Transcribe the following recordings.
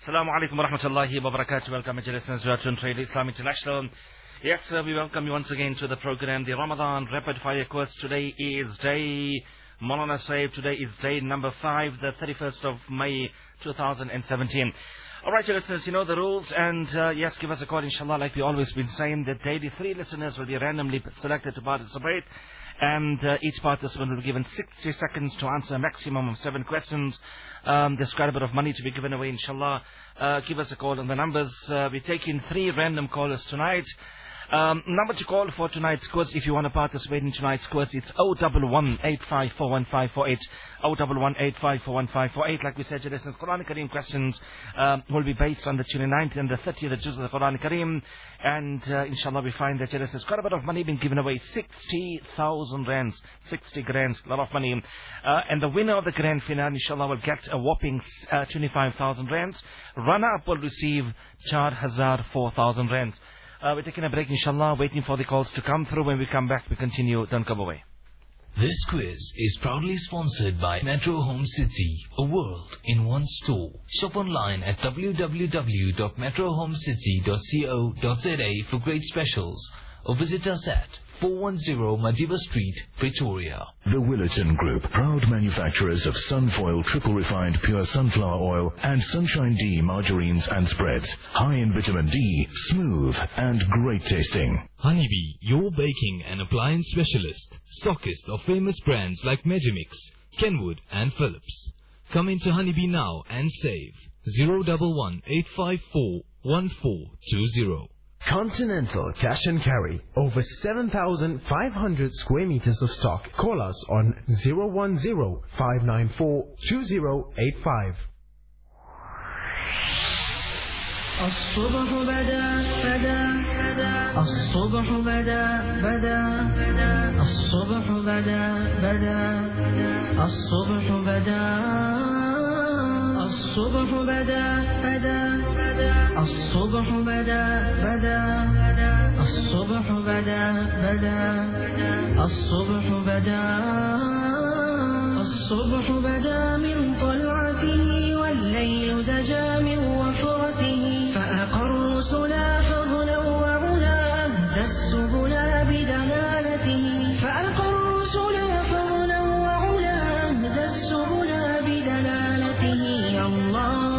Assalamu alaikum wa rahmatullahi wa barakatuh. Welcome to listeners to Trade Islam International. Yes, sir, we welcome you once again to the program, the Ramadan Rapid Fire Quiz. Today is day, Maulana Saib, today is day number 5, the 31st of May 2017. Alright, listeners, you know the rules, and yes, give us a call, inshallah, like we always been saying, that daily 3 listeners will be randomly selected to participate. And each participant will be given 60 seconds to answer a maximum of 7 questions. There's quite a bit of money to be given away, inshallah. Give us a call on the numbers. We're taking 3 random callers tonight. Number to call for tonight's quiz, if you want to participate in tonight's quiz, it's 011-8541-548, 011-8541-548. Like we said, listeners, Quran Kareem questions will be based on the 29th and the 30th juz of the Quran Kareem. And inshallah, we find that listeners, quite a bit of money being given away, 60,000 rands, 60 grand, a lot of money. And the winner of the grand finale, inshallah, will get a whopping 25,000 rands. Runner-up will receive 4,000 rands. We're taking a break, inshallah, waiting for the calls to come through. When we come back, we continue. Don't come away. This quiz is proudly sponsored by Metro Home City, a world in one store. Shop online at www.metrohomecity.co.za for great specials, or visit us at 410 Madiba Street, Pretoria. The Willerton Group, proud manufacturers of Sunfoil triple refined pure sunflower oil and Sunshine D margarines and spreads. High in vitamin D, smooth and great tasting. Honeybee, your baking and appliance specialist, stockist of famous brands like Megimix, Kenwood and Philips. Come into Honeybee now and save. 011-854-1420. Continental Cash and Carry. Over 7,500 square meters of stock. Call us on 010-594-2085. الصبح بدا الصبح بدا الصبح بدا الصبح بدا الصبح بدا الصبح بدا الصبح بدا الصبح بدا الصبح بدا من طلعته والليل دجا من وفرته فأقر الرسلا فضلا وعلا أهدى السبلا بدلالته فأقر الرسلا فضلا وعلا أهدى السبلا بدلالته الله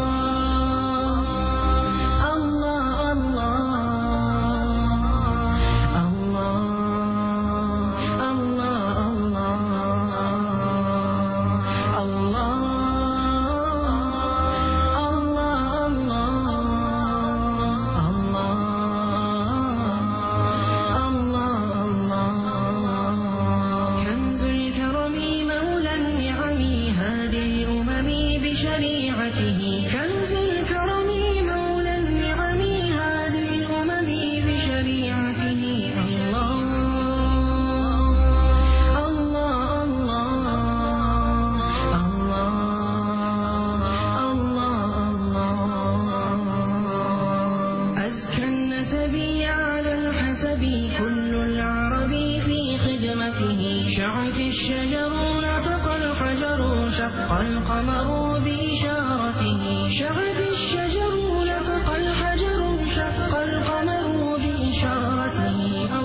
القمر بإشارته شغف الشجر لطق الحجر شق القمر بإشارته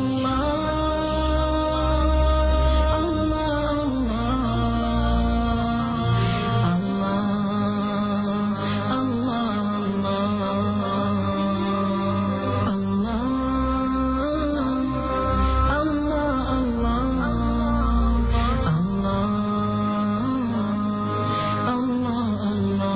الله الله الله الله الله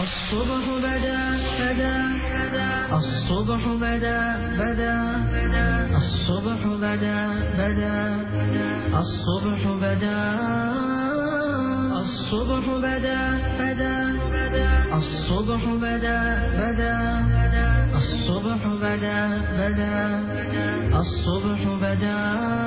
الصبح بدا الصبح بدا الصبح بدا الصبح بدا الصبح بدا الصبح بدا الصبح بدا الصبح بدا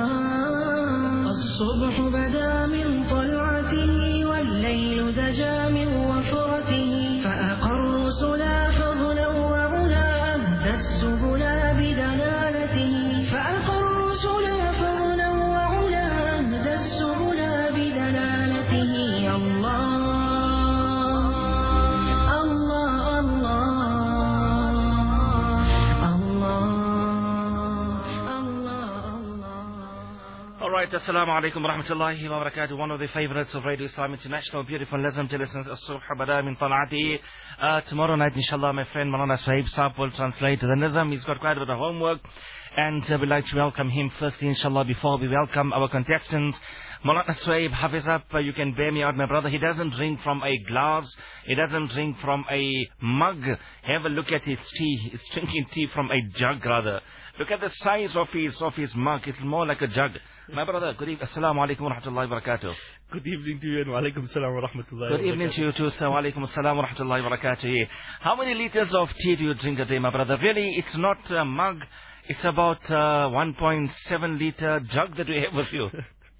الصبح بدا من طلعته والليل دجى من وفرته فأقر الرسلا فضلا وعلا أهدى السبلا بدلالته فأقر الرسلا فضلا وعلا أهدى السبلا بدلالته الله Alright, Assalamu alaikum wa rahmatullahi wa barakatuh. One of the favorites of Radio Islam International. Beautiful lesson to listen. As-subh bada min tal'ati. Tomorrow night, inshallah, my friend Maulana Sahib Saab will translate the Nizam. He's got quite a bit of homework. And we'd like to welcome him firstly, inshallah, before we welcome our contestants. Maulana Sahib, Hafiz up, you can bear me out, my brother. He doesn't drink from a glass. He doesn't drink from a mug. Have a look at his tea. He's drinking tea from a jug, rather. Look at the size of his mug. It's more like a jug. My brother, good evening. Assalamu alaikum wa rahmatullahi wa barakatuh. Good evening to you and wa alaikum salam wa rahmatullahi Good evening to you too, sir. Wa alaikum assalam wa rahmatullahi wa barakatuh. How many liters of tea do you drink a day, my brother? Really, it's not a mug. It's about 1.7 liter jug that we have with you.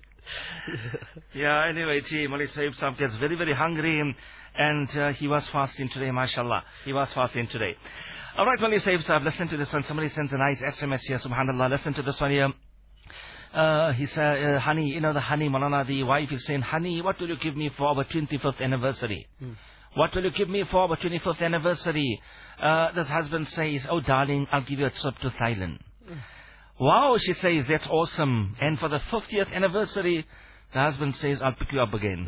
Yeah, anyway, Maulana Sahib Saab gets very, very hungry and he was fasting today, mashallah. He was fasting today. Alright, Maulana Sahib Saab, listen to this one. Somebody sends a nice SMS here, subhanallah. Listen to this one here. He said, honey, you know the honey, Maulana, the wife is saying, honey, what will you give me for our 25th anniversary? What will you give me for our 25th anniversary? This husband says, oh darling, I'll give you a trip to Thailand. Wow, she says, that's awesome. And for the 50th anniversary, the husband says, I'll pick you up again.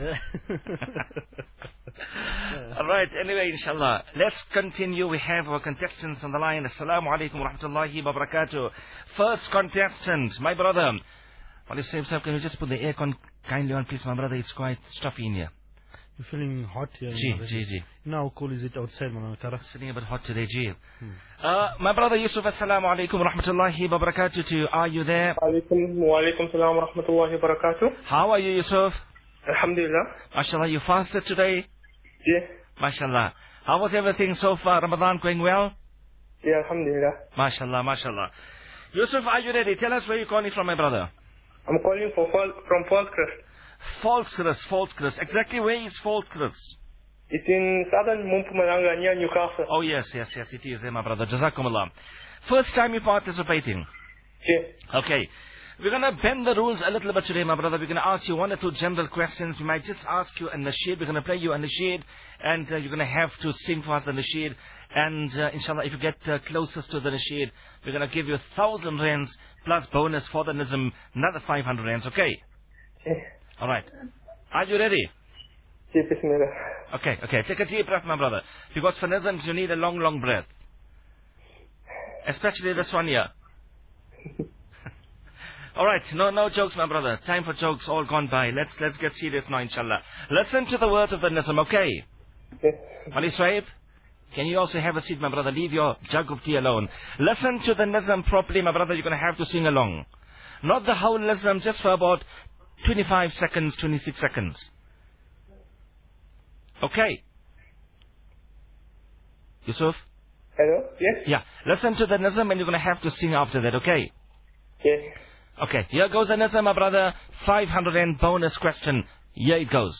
Alright, anyway, inshallah. Let's continue. We have our contestants on the line. Assalamu alaikum wa rahmatullahi wa barakatuh. First contestant, my brother. Maulana Sahib Saab, can you just put the aircon kindly on, please, my brother? It's quite stuffy in here. You're feeling hot here. Ji. Now, how cool is it outside, Maulana Kara? It's feeling a bit hot today, Ji. My brother Yusuf, assalamu alaikum wa rahmatullahi wa barakatuh to you. Are you there? Wa alaikum salam wa rahmatullahi wa barakatuh. How are you, Yusuf? Alhamdulillah. MashaAllah, you fasted today? Yeah. MashaAllah. How was everything so far? Ramadan going well? Yeah, alhamdulillah. MashaAllah. Yusuf, are you ready? Tell us where you're calling from, my brother. I'm calling from Falls Crest. Falls Crest. Exactly where is Falls Crest? It's in southern Mpumalanga near Newcastle. Oh, yes, it is there, my brother. Jazakumullah. First time you're participating? Yeah. Okay. We're going to bend the rules a little bit today, my brother. We're going to ask you one or two general questions. We might just ask you a nasheed. We're going to play you a nasheed. And you're going to have to sing for us the nasheed. And inshallah, if you get closest to the nasheed, we're going to give you 1,000 rands plus bonus for the nizam, another 500 rands, okay? Yeah. Alright. Are you ready? Yeah, bismillah. Okay. Take a deep breath, my brother. Because for nizams, you need a long, long breath. Especially this one here. Alright, no jokes, my brother. Time for jokes all gone by. Let's get serious now, inshallah. Listen to the words of the nizam, okay? Yeah. Maulana Sahib, can you also have a seat, my brother? Leave your jug of tea alone. Listen to the nizam properly, my brother. You're going to have to sing along. Not the whole nizam, just for about 25 seconds, 26 seconds. Okay. Yusuf? Hello? Yes? Yeah. Listen to the nizam and you're going to have to sing after that, okay? Yes. Okay. Here goes the nizam, my brother. 500 and bonus question. Here it goes.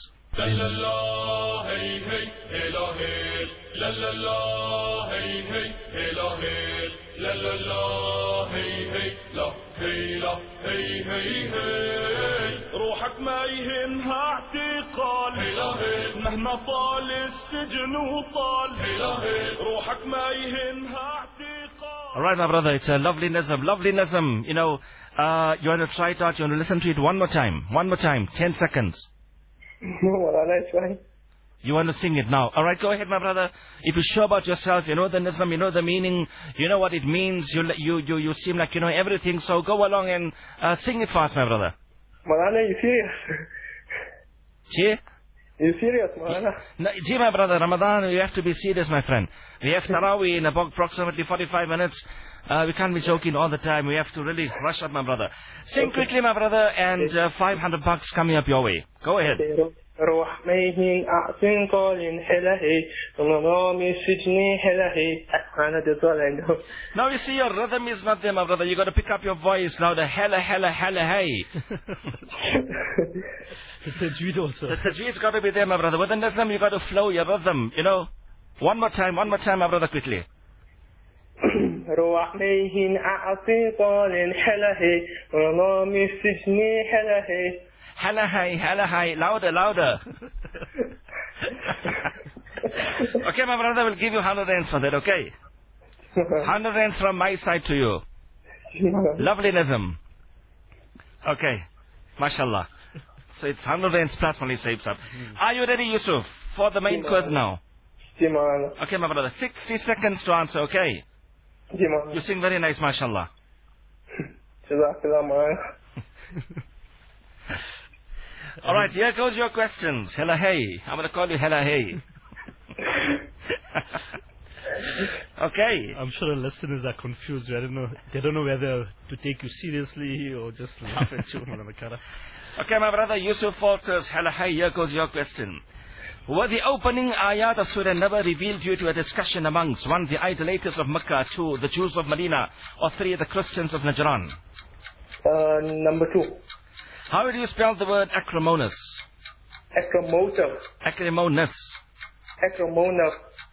روحك ما يهمها اعتقال مهما طال السجن وطال روحك ما يهمها اعتقال. Alright, my brother, it's a lovely nizam. You know, you want to try it out, you want to listen to it one more time, 10 seconds. No, that's fine. You want to sing it now. Alright, go ahead, my brother. If you're sure about yourself, you know the nizam, you know the meaning, you know what it means, you seem like you know everything, so go along and sing it fast, my brother. Malana, you serious? Che? You serious, Maulana? No, gee, my brother, Ramadan, you have to be serious, my friend. We have Taraweeh in about approximately 45 minutes. We can't be joking all the time. We have to really rush up, my brother. Sing quickly, my brother, and $500 coming up your way. Go ahead. روح ميهين أعطين قول حلهي ونظامي سجني حلهي. That's all I know. Now you see your rhythm is not there, my brother. You got to pick up your voice now. The hella, hey. The tajweed also. The tajweed's got to be there, my brother. With the nizam, you got to flow your rhythm, you know. One more time, my brother, quickly. روح ميهين أعطين قول حلهي ونظامي سجني حلهي. Hella hey, louder. Okay, my brother, will give you 100 rands for that, okay? 100 rands from my side to you. Lovely Nazam. Okay, mashallah. So it's 100 rands plus Mali Saib Sahib. Are you ready, Yusuf, for the main quiz now? Okay, my brother, 60 seconds to answer, okay? You sing very nice, mashallah. Alright, here goes your questions. Hella hey. I'm going to call you Hella hey. Okay. I'm sure the listeners are confused. I don't know. They don't know whether to take you seriously or just laugh at you. Okay, my brother Yusuf falters. Hella hey, here goes your question. Were the opening ayat of Surah Naba revealed due to a discussion amongst 1. the idolaters of Mecca, 2. the Jews of Medina, or 3. the Christians of Najran? Number 2. How do you spell the word acrimonious? Acrimonious. Acrimonious. Acrimonious.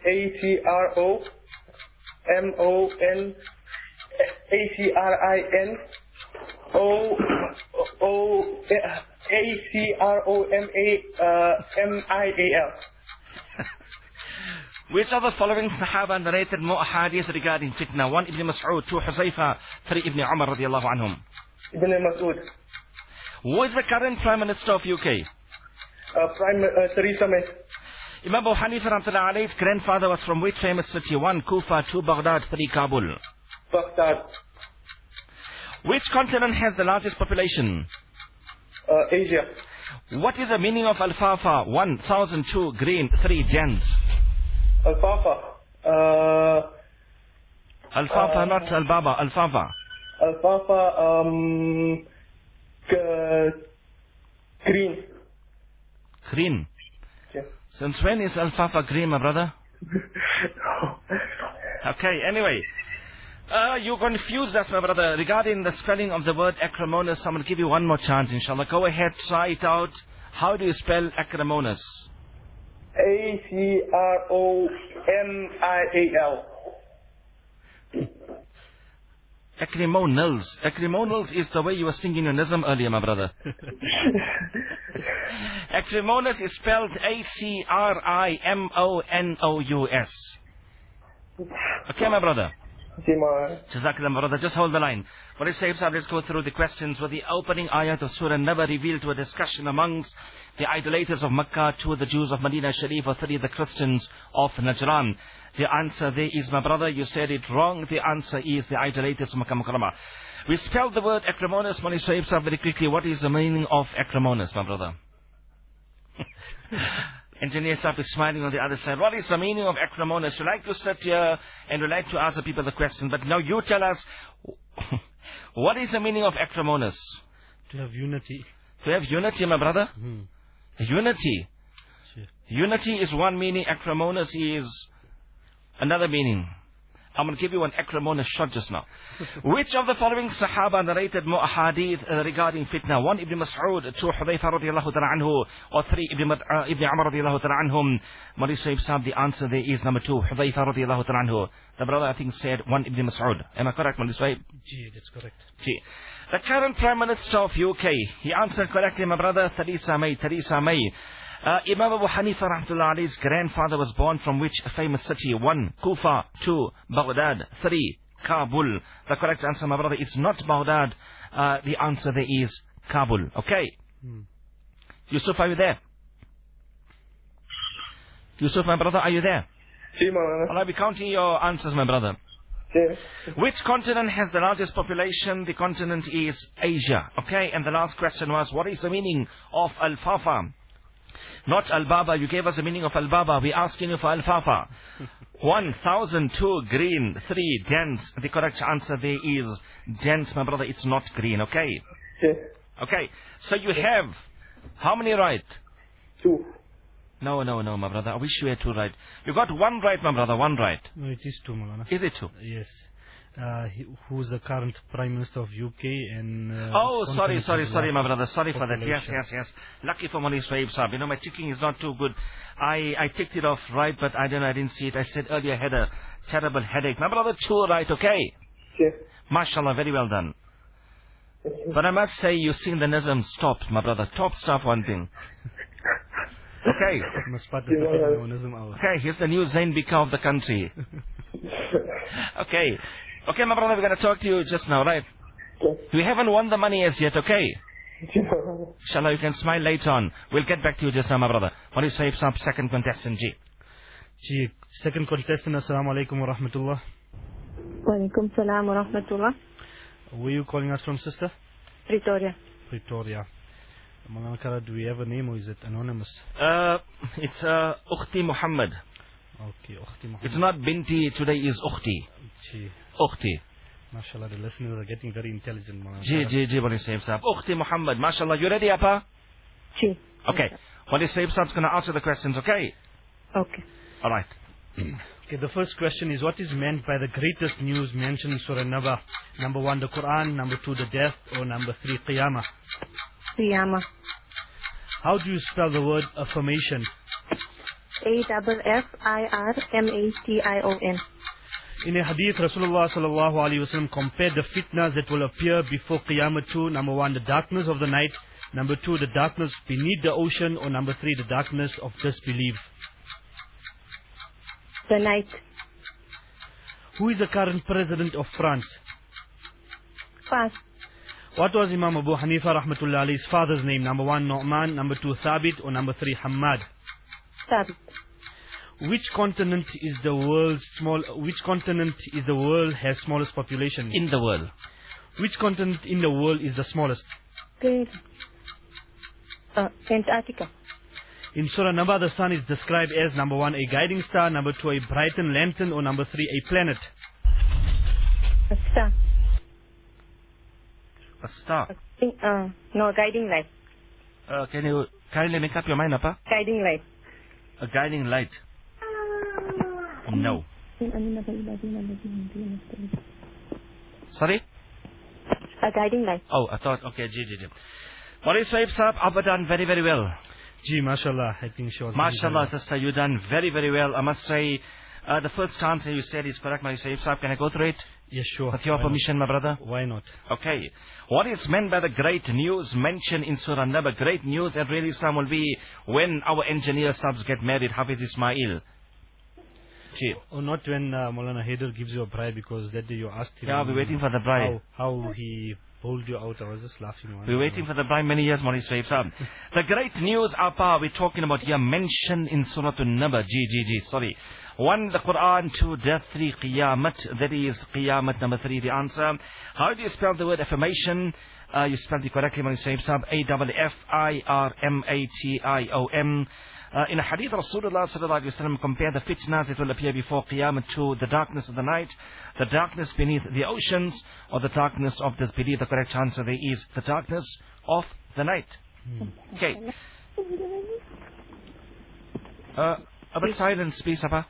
ACROMONACROMAMIAL. Which of the following Sahaba narrated more hadith regarding fitna? 1. Ibn Mas'ud, 2. Huzaifa, 3. Ibn Umar radiallahu anhum. Ibn Mas'ud. Who is the current Prime Minister of UK? Theresa May. Imam Abu Hanifa rahmatullah alayhi's grandfather was from which famous city? 1. Kufa, 2. Baghdad, 3. Kabul. Baghdad. Which continent has the largest population? Asia. What is the meaning of alfalfa? 1. 1,000, 2. Green, 3. Gens. Alfalfa. Alfalfa, not albaba. Alfalfa. Alfalfa. Green. Green. Yeah. Since when is alfalfa green, my brother? Okay, anyway. You confused us, my brother, regarding the spelling of the word acrimonious. I'm going to give you one more chance, inshallah. Go ahead, try it out. How do you spell acrimonious? ACROMIAL. Acrimonials. Acrimonials is the way you were singing your Nizam earlier, my brother. Acrimonious is spelled ACRIMONOUS. Okay, my brother. Jazakallah, my brother. Just hold the line. What is safe, let's go through the questions. With the opening ayat of Surah Naba revealed to a discussion amongst the idolaters of Makkah, 2. the Jews of Medina Sharif, or 3. the Christians of Najran? The answer there is, my brother, you said it wrong. The answer is the idolaters of Makkah Mukarramah. We spelled the word acrimonious, Mani Sahib Sahib, very quickly. What is the meaning of acrimonious, my brother? Engineer Sahib is smiling on the other side. What is the meaning of acrimonious? We like to sit here and we like to ask the people the question, but now you tell us, what is the meaning of acrimonious? To have unity. To have unity, my brother? Unity. Sure. Unity is one meaning, acrimonious is another meaning. I'm going to give you an acrimonious shot just now. Which of the following Sahaba narrated more hadith regarding fitna? 1. Ibn Mas'ud, 2. Hudayfa radiallahu ta'ala anhu, or 3. Ibn Umar radiallahu ta'ala anhum? Mari Sahib Sahib, the answer there is number 2. Hudayfa radiallahu ta'ala anhu. The brother, I think, said 1. Ibn Mas'ud. Am I correct, Mari Sahib? Gee, that's correct. Gee. The current Prime Minister of UK, he answered correctly, my brother, Theresa May. Imam Abu Hanifa rahmatullah alayhi's grandfather was born from which famous city? 1. Kufa, 2. Baghdad, 3. Kabul. The correct answer, my brother, is not Baghdad. The answer there is Kabul. Okay. Yusuf, are you there? Yusuf, my brother, are you there? I'll be counting your answers, my brother. Which continent has the largest population? The continent is Asia. Okay, and the last question was, what is the meaning of alfalfa? Not Al-Baba. You gave us the meaning of Al-Baba. We're asking you for Al-Fafa. 1002 green, 3 dense. The correct answer there is dense, my brother. It's not green, okay? Yes. Okay. So you have how many right? 2. No, my brother. I wish you had 2 right. You got 1 right, my brother. 1 right. No, it is 2, Maulana. Is it 2? Yes. Who's the current Prime Minister of UK and... sorry, my brother. Sorry for that. Yes. Lucky for Mali Swaib Saab. You know, my ticking is not too good. I ticked it off right, but I didn't see it. I said earlier I had a terrible headache. My brother, 2 right, okay? Yes. MashaAllah, very well done. But I must say, you sing the Nazm stopped, my brother. Top stuff, one thing. Okay. Okay, here's the new Zain Bika of the country. Okay, my brother, we're going to talk to you just now, right? Yes. We haven't won the money as yet, okay? Inshallah, you can smile later on. We'll get back to you just now, my brother. What is Sahib Saab, second contestant, Ji? Second contestant, Assalamu alaikum wa rahmatullah. Wa alaikum salam wa rahmatullah. Where are you calling us from, sister? Pretoria. Maulana Kara, do we have a name or is it anonymous? It's Ukhti Muhammad. Okay, Ukhti Muhammad. It's not Binti, today is Ukhti. Ukhti. MashaAllah, the listeners are getting very intelligent, Maulana. Ji, what is Sahib Saab? Ukhti Muhammad, MashaAllah. You ready, Appa? Ji. Okay. What is Sahib Saab's going to answer the questions, okay? Okay. Alright. Okay, the first question is, what is meant by the greatest news mentioned in Surah Naba? Number 1, the Quran. Number 2, the death. Or number 3, Qiyamah? Qiyamah. How do you spell the word affirmation? AFFIRMATION. In a hadith, Rasulullah sallallahu alaihi wasallam compared the fitnas that will appear before Qiyamah to, number 1, the darkness of the night. Number 2, the darkness beneath the ocean. Or number 3, the darkness of disbelief. The night. Who is the current president of France? Pass. What was Imam Abu Hanifa rahmatullah alayhi's father's name? Number 1, Nu'man. Number 2, Thabit. Or number 3, Hammad? Thabit. Which continent is the world has smallest population? In the world. Which continent in the world is the smallest? Antarctica. In Surah Naba, the sun is described as number 1, a guiding star. Number 2, a brightened lantern. Or number 3, a planet? A star. A star? No, guiding light. Can you kindly make up your mind, Appa? Guiding light. A guiding light. No. Sorry? A guiding light. Oh, I thought, okay, Ji. What is Sahib Saab? Abba done very, very well. Ji, mashallah, I think she was... MashaAllah, sister, you done very, very well. I must say, the first answer you said is correct, my Sahib Saab. Can I go through it? Yes, sure. With your permission, my brother? Why not? Okay. What is meant by the great news mentioned in Surah Naba? Great news at Real Islam will be when our engineer subs get married, Hafiz Ismail. Or not when Maulana Haider gives you a bribe, because that day you asked him... Yeah, we're waiting for the bride. How he bowled you out. I was just laughing. We're waiting for the bride many years, Maulana Sahib Saab. The great news, Appa, we're talking about here, mentioned in Surah Naba. Sorry. 1, the Quran. 2, death. 3, Qiyamat. That is Qiyamat. Number 3, the answer. How do you spell the word affirmation? You spelled it correctly, Maulana Sahib Saab. AFFIRMATION. In a hadith, Rasulullah sallallahu alaihi wasallam compared the fitnas that will appear before Qiyamah to the darkness of the night, the darkness beneath the oceans, or the darkness of disbelief. The correct answer there is the darkness of the night. Okay. A bit silence, please, Appa.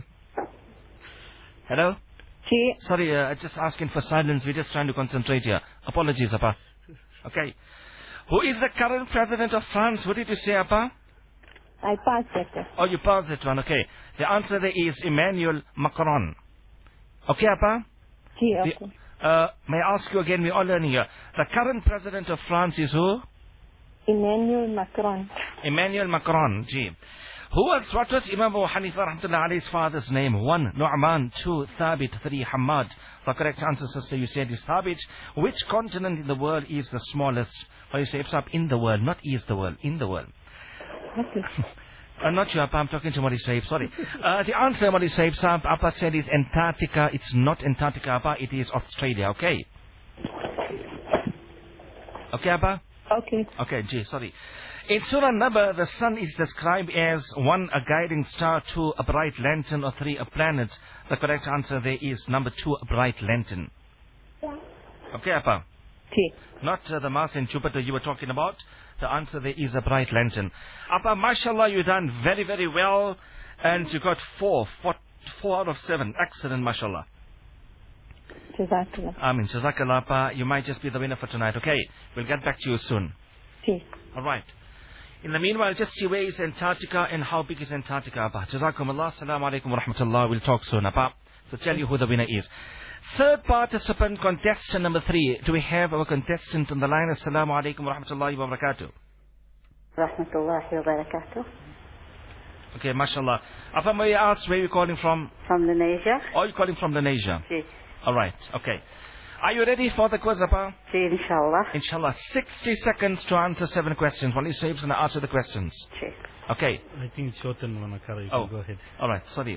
Hello? Sorry, just asking for silence. We're just trying to concentrate here. Apologies, Appa. Okay. Who is the current president of France? What did you say, Appa? I passed that. Oh, you passed that one. Okay. The answer there is Emmanuel Macron. Okay, Appa? Okay. May I ask you again? We're all learning here. The current president of France is who? Emmanuel Macron. Emmanuel Macron. Gee. What was Imam Abu Hanifa rahmatullah alayhi's father's name? 1, Nu'man. 2, Thabit. 3, Hammad. The correct answer, sister, you said is Thabit. Which continent in the world is the smallest? Or you say, it's up in the world, not is the world, in the world. I'm not sure, Appa. I'm talking to Mari Sahib. Sorry. The answer, Mari Sahib, Appa said is Antarctica. It's not Antarctica, Appa. It is Australia, okay? Okay, Appa? Okay. Okay, G, sorry. In Surah Naba, the sun is described as 1, a guiding star, 2, a bright lantern, or 3, a planet. The correct answer there is number 2, a bright lantern. Okay, Appa? Okay. Not the Mars and Jupiter you were talking about. The answer there is a bright lantern. Appa, mashallah, you done very, very well. And you got 4 out of 7. Excellent, mashallah. Jazakallah. Amin. Jazakallah, Appa. You might just be the winner for tonight, okay? We'll get back to you soon. Okay. Alright. In the meanwhile, just see where is Antarctica and how big is Antarctica, Appa. Jazakumullah. Assalamu alaikum wa rahmatullah. We'll talk soon, Appa. To tell you who the winner is. Third participant, contestant number 3. Do we have our contestant on the line? Assalamu alaikum wa rahmatullahi wa barakatuh. Rahmatullahi wa barakatuh. Okay, mashallah. Appa, may I ask where you're calling from? From Indonesia. Oh, you're calling from Indonesia? Yes. Alright, okay. Are you ready for the quiz, Appa? Yes, inshallah. Inshallah. 60 seconds to answer 7 questions. Wali Saib's going to answer the questions. Yes. Okay. I think it's your turn, Manakara. You Oh, can go ahead. Alright, sorry.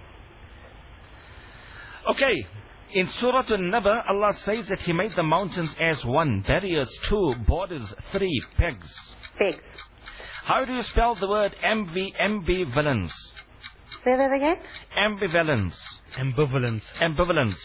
Okay. In Surah An-Naba, Allah says that He made the mountains as 1, barriers, 2, borders, 3, pegs. Pegs. How do you spell the word ambivalence? Say that again. Ambivalence. Ambivalence. Ambivalence.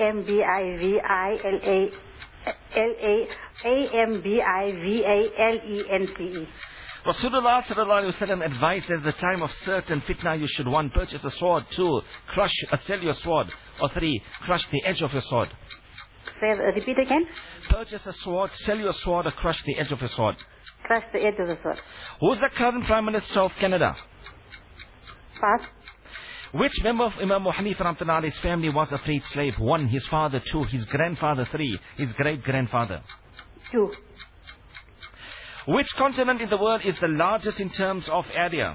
Ambivalence. Rasulullah sallallahu alaihi wasallam advised that at the time of certain fitna you should 1, purchase a sword, 2, sell your sword, or 3, crush the edge of your sword. Repeat again. Purchase a sword, sell your sword, or crush the edge of your sword. Crush the edge of the sword. Who's the current Prime Minister of Canada? Pass. Which member of Imam Abu Hanifa rahmatullah's family was a freed slave? 1, his father. 2, his grandfather. 3, his great-grandfather. 2. Which continent in the world is the largest in terms of area?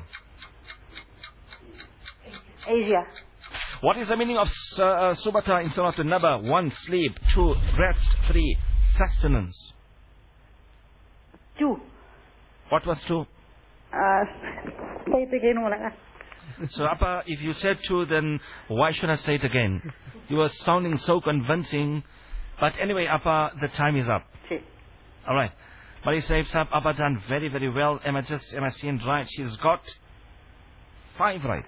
Asia. What is the meaning of subata in Surah An-Naba? 1, sleep. 2, rest. 3, sustenance. 2. What was 2? Say it again, Mulana. So, Appa, if you said 2, then why should I say it again? You were sounding so convincing. But anyway, Appa, the time is up. Okay. Alright. Mali Saib Saab, Appa done very, very well. Am I seeing right? She's got 5 right.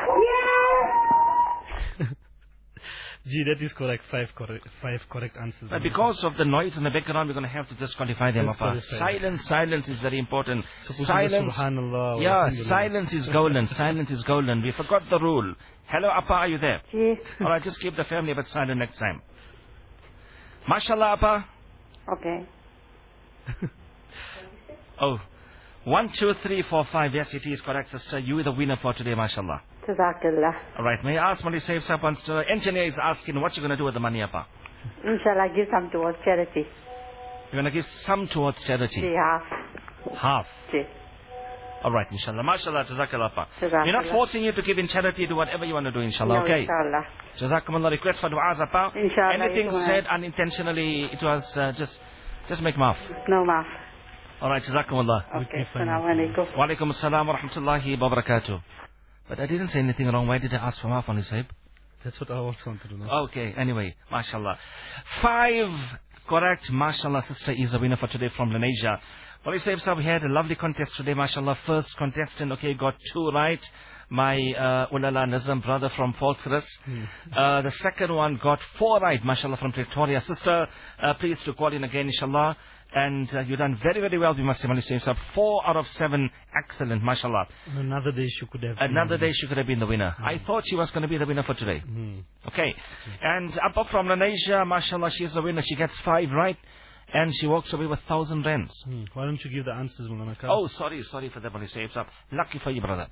Gee, that is correct. 5 correct answers. But because of the noise in the background, we're going to have to disqualify them, Appa. Silence is very important. Silence. Yeah, silence is golden. Silence is golden. We forgot the rule. Hello, Appa, are you there? Yes. Alright, just keep the family a bit silent next time. Mashallah, Appa. Okay. Oh, 1, 2, 3, 4, 5. Yes, it is correct, sister. You are the winner for today, mashallah. Jazakallah. Alright, may I ask Mali Saif Saab, engineer is asking what you're going to do with the money, Appa? Inshallah, give some towards charity. You're going to give some towards charity? Half. Half? Yes. Alright, inshallah. Mashallah, jazakallah, Appa. Jazakallah. We're not forcing you to give in charity, do whatever you want to do, inshallah, No, okay? inshallah. Jazakumullah, request for du'as, Appa. Inshallah. Anything said unintentionally, it was just make maaf. No maaf. Alright, jazakumullah. Okay, assalamu alaikum. Wa alaikum assalam wa rahmatullahi wa barakatuh. But I didn't say anything wrong. Why did I ask for maaf on his Saib? That's what I also want to do now. Okay, anyway, mashallah. 5 correct, mashallah. Sister is a winner for today from Indonesia. Well, Saib Sahib, we had a lovely contest today, mashallah. First contestant, okay, got 2 right. My Ulala Nazam brother from Falsras. The second one got 4 right, mashallah, from Pretoria. Sister, please to call in again, inshallah. And you've done very, very well, we must say, Malik Saib. 4 out of 7, excellent, mashallah. Another day she could have been the winner. I thought she was going to be the winner for today. Okay. And Appa from Indonesia, mashallah, she's the winner. She gets 5 right. And she walks away with 1,000 rands. Why don't you give the answers, Mulana? Oh, sorry for that, Malik Saib. Lucky for you, brother.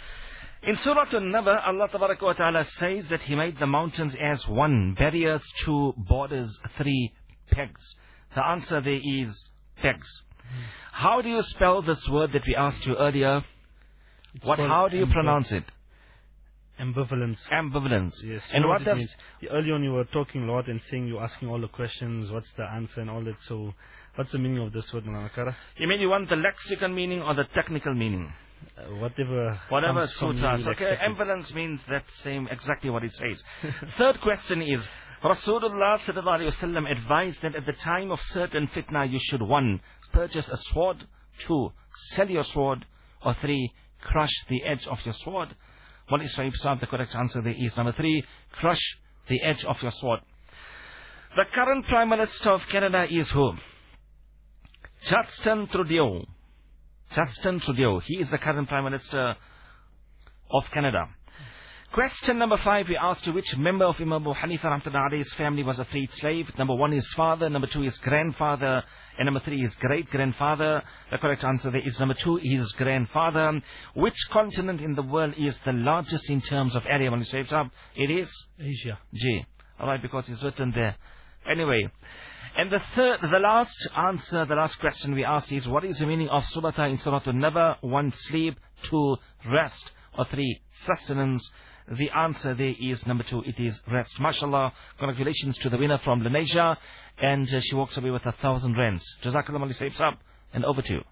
In Surah An-Naba, Allah Tabaraka wa Ta'ala says that He made the mountains as 1, barriers, 2, borders, 3, pegs. The answer there is pegs. How do you spell this word that we asked you earlier? How do you pronounce it? Ambivalence. Ambivalence. Yes. And what does... Earlier on you were talking a lot and saying you're asking all the questions, what's the answer and all that. So, what's the meaning of this word, Mulana? You mean you want the lexical meaning or the technical meaning? Whatever suits us. Okay, ambivalence means that same, exactly what it says. Third question is, Rasulullah sallallahu alaihi wasallam advised that at the time of certain fitna you should 1, purchase a sword. 2, sell your sword. Or 3, crush the edge of your sword. Mawlana Sahib Saab, the correct answer there is number 3, crush the edge of your sword. The current Prime Minister of Canada is who? Justin Trudeau. Justin Trudeau. He is the current Prime Minister of Canada. Question number 5, we asked you which member of Imam Abu Hanifa Rahmatullah Alayhi's family was a freed slave. Number 1 is father, number 2 is grandfather, and number 3 is great-grandfather. The correct answer there is number 2 is grandfather. Which continent in the world is the largest in terms of area? It is? Asia. G. Alright, because it's written there. Anyway, and the last answer, the last question we asked is, what is the meaning of Subata in Surah An-Naba? 1, sleep, 2, rest, or 3, sustenance. The answer there is number 2, it is rest. MashaAllah, congratulations to the winner from Lenasia, and she walks away with 1,000 rands. Jazakallah Mawlana Saib Saab, and over to you.